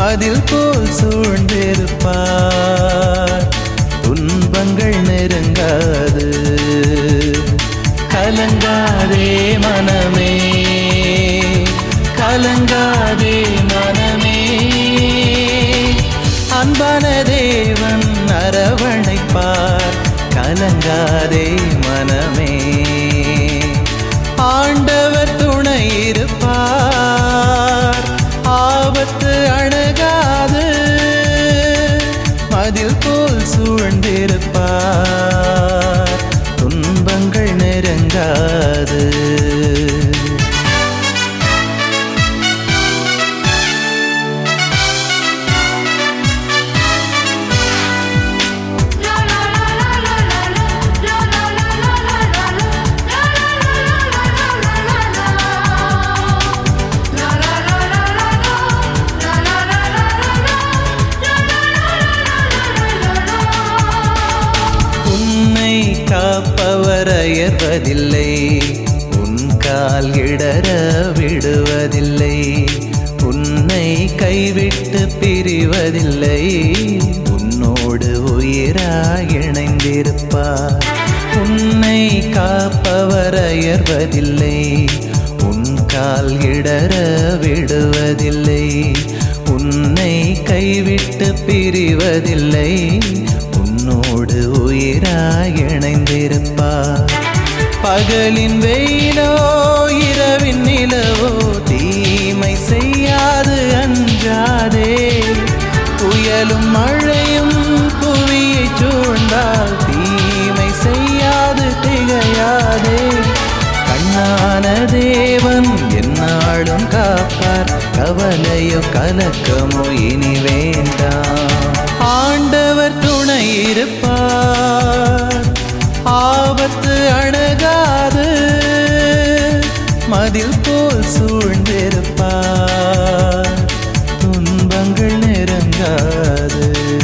மதில் போல் சூழ்ந்திருப்பார். துன்பங்கள் நெருங்காது. கலங்காதே மனமே, கலங்காதே மனமே, அன்பான தேவன் அரவணைப்பார். கலங்காதே மனமே, ஆண்டவர் துணை இருப்பார். ஆபத்து அணுகாது. மதில் போல் சூழ்ந்திருப்பார். துன்பங்கள் நெருங்காது. காப்பவர் அயர்வதில்லை, உன் கால் இடற விடுவதில்லை. உன்னை கைவிட்டு பிரிவதில்லை, உன்னோடு உயிராய் இணைந்திருப்பார். உன்னை காப்பவர் அயர்வதில்லை, உன் கால் இடற விடுவதில்லை. உன்னை கைவிட்டு பிரிவதில்லை, உன்னோடு உயிராய் இணைந்திருப்பார். பகலின் வெயிலோ இரவின் நிலவோ தீமை செய்யாது, அஞ்சாதே. புயலும் மழையும் புவியை சூழ்ந்தால் தீமை செய்யாது, திகையாதே. கண்ணான தேவன் எந்நாளும் காப்பார். கவலையோ கலக்கமோ இனி வேண்டாம். ஆண்டவர் துணை இருப்பார். ஆபத்து அணுகாது. மதில் போல் சூழ்ந்திருப்பார். துன்பங்கள் நெருங்காது.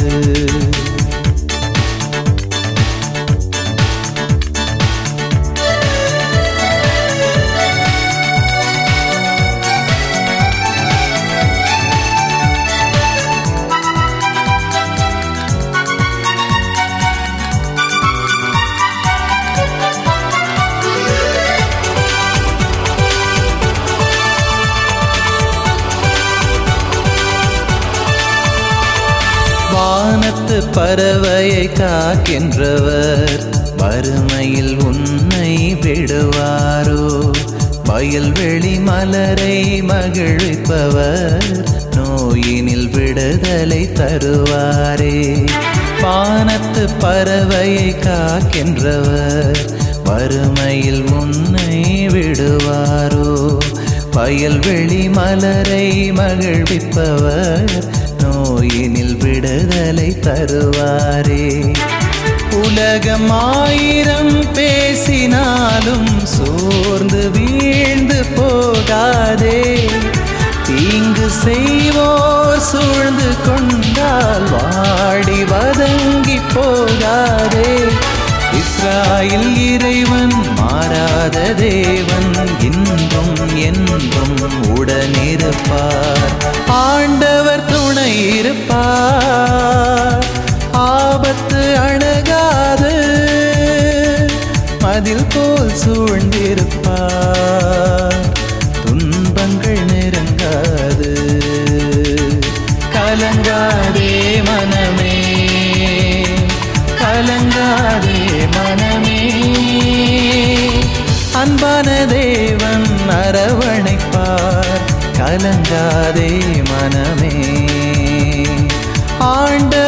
வானத்து பறவையை காக்கின்றவர் வறுமையில் உன்னை விடுவாரோ? வயல்வெளி மலரை மகிழ்விப்பவர் நோயினில் விடுதலை தருவாரே. வானத்து பறவையை காக்கின்றவர் வறுமையில் உன்னை விடுவாரோ? வயல்வெளி மலரை மகிழ்விப்பவர் நோயினில் விடுதலை தருவாரே. உலகம் ஆயிரம் பேசினாலும் சோர்ந்து வீழ்ந்து போகாதே. தீங்கு செய்வோர் சூழ்ந்து கொண்டால் வாடி வதங்கி போகாதே. இஸ்ராயேல் இறைவன் மாறாத தேவன், இன்பம் என்றும் உடனிருப்பார். ஆண்டவர் துணை இருப்பார். ஆபத்து அணுகாது. மதில் போல் சூழ்ந்திருப்பார். துன்பங்கள் நெருங்காது. கலங்காதே மனமே, கலங்காதே மனமே, அன்பான தேவன் அரவணைப்பார். கலங்காதே மனமே, ஆண்ட